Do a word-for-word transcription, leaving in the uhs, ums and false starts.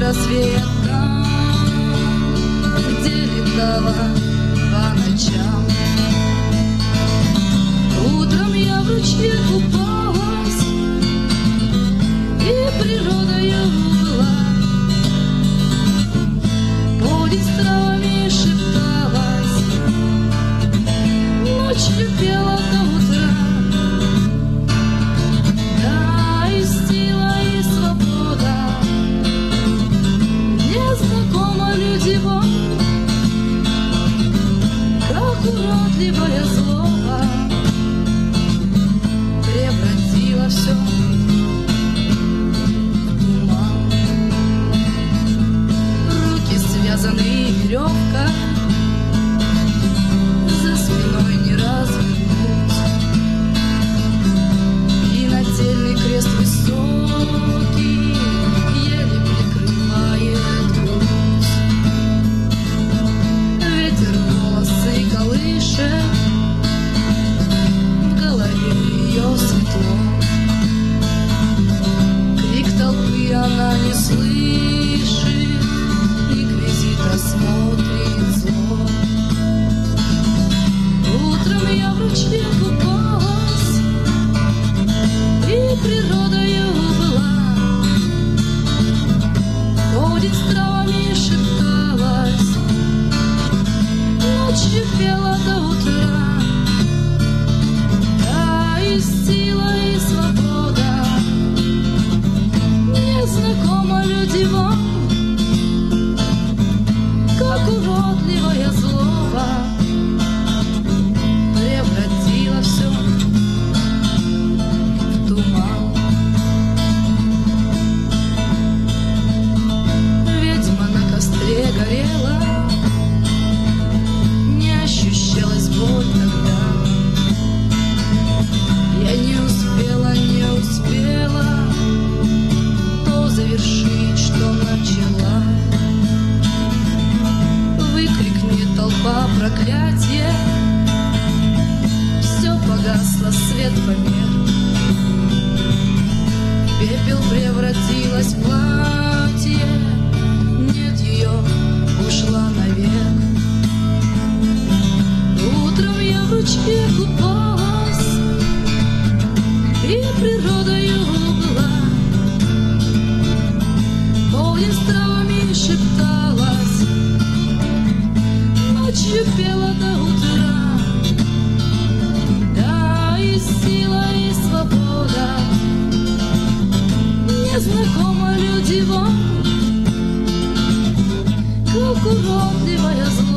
рассвет там, где летала по ночам. Утром я в ручье купалась, и природою была. Полдень с травами шепталась, ночью пела до утра. Да, и сила, и свобода, незнакомо люди вам, как уродливая злоба превратила все в туман. Руки связаны веревкой, за спиной не развернуть, и нательный крест высокий еле прикрывает грудь. Ветер волосы колышет, в голове ее светло. Крик толпы она не слышит, инквизитор смотрит зло. Утром я в ручье купалась, и природою была. Ходит с травами шепталась, ночью пела до утра. Да, и сила, и свобода, незнакомо люди вам, как уродливая злоба превратила все в туман. Ведьма на костре горела, не ощущалась боль тогда. Я не успела, не успела то завершить, что начала. Выкрикнет толпа проклятие, все погасло, свет померк. Пепел превратилась в платье, нет, ее ушла навек. Утром я в ручье купалась, и природою была. Полдень с травами шепталась, ночью пела до утра. Да, и сила, и свобода, незнакомо люди вам, как уродливая злоба